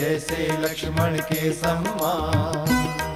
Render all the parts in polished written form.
जैसे लक्ष्मण के समान,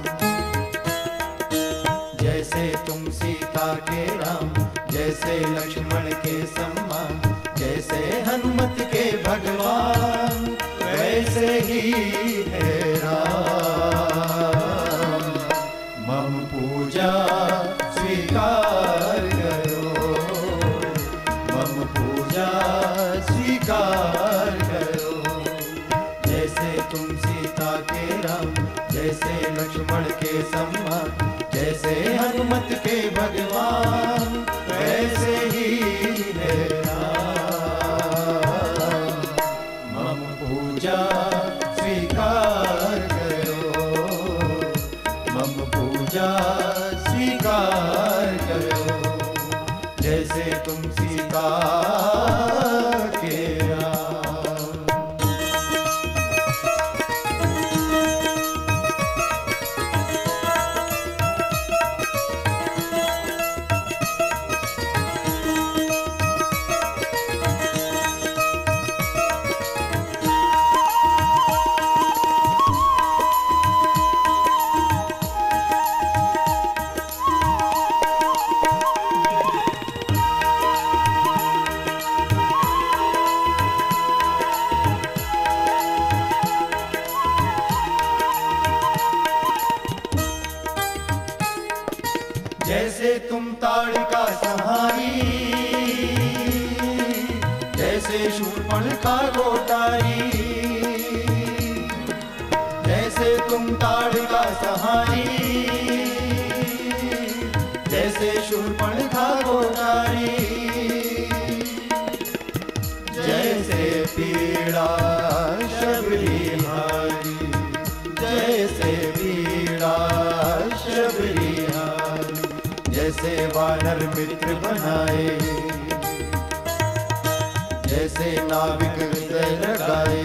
जैसे तुम सीता के राम, जैसे लक्ष्मण के समान, जैसे हनुमत के भगवान, वैसे ही है राम। मम पूजा स्वीकार करो, मम पूजा स्वीकार करो। जैसे तुम सीता के राम, जैसे लक्ष्मण के समान, जैसे हनुमत के भगवान, वैसे ही है राम। मम पूजा स्वीकार करो, मम पूजा स्वीकार करो। जैसे तुम सीता के राम। जैसे तुम ताड़िका सहारी, जैसे शूर्पणखा गोटारी, जैसे तुम ताड़िका सहारी, जैसे शूर्पणखा गोटारी, जैसे पीड़ा शबरी हारी, जैसे पीड़ा शबरी हारी। जैसे वानर मित्र बनाए, जैसे नाविक हृदय लगाए,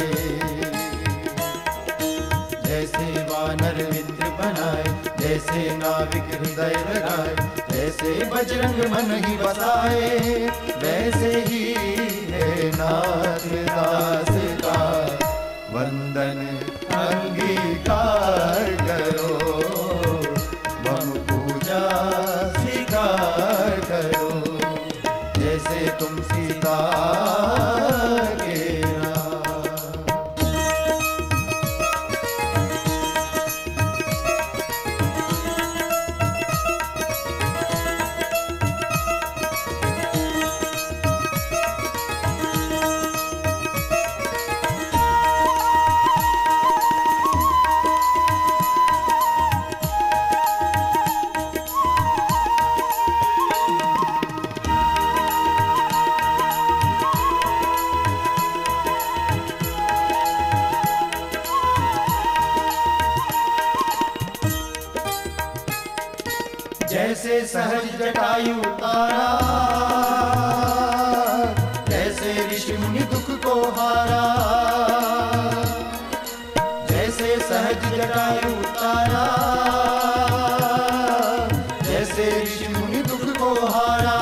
जैसे वानर मित्र बनाए, जैसे नाविक हृदय लगाए, जैसे बजरंग मन ही बसाए, वैसे ही है नाथ दास का वंदन अंगीकार करो। मम पूजा स्वीकार करो। जैसे तुम सीता के राम। जैसे सहज जटायु तारा, जैसे ऋषि मुनि दुख को हारा, जैसे सहज जटायु तारा, जैसे ऋषि मुनि दुख को हारा,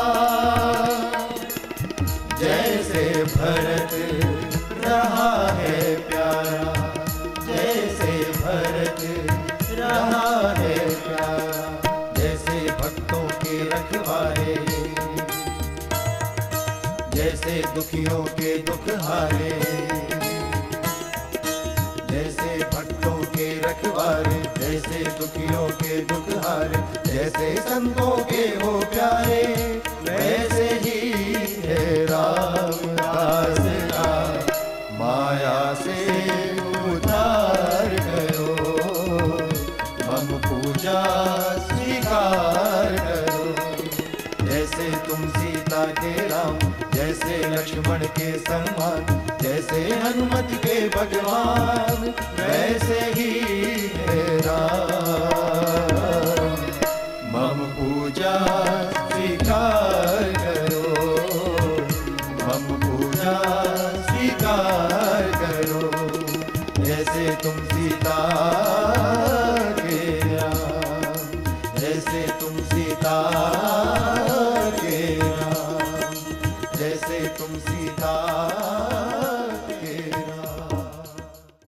जैसे भरत रहा है प्यारा, जैसे भरत रहा है प्यारा, जैसे भक्तों के रखवारे, जैसे दुखियों के दुख हारे, जैसे भक्तों के रखवारे, जैसे दुखियों के दुख हारे, जैसे संतों के हो प्यारे, वैसे ही है रामदास का माया से उद्धार करो। मम पूजा स्वीकार करो। जैसे तुम सीता के राम, जैसे लक्ष्मण के समान, जैसे हनुमत के भगवान, वैसे ही है राम। मम पूजा स्वीकार करो, मम पूजा स्वीकार करो। जैसे तुम सीता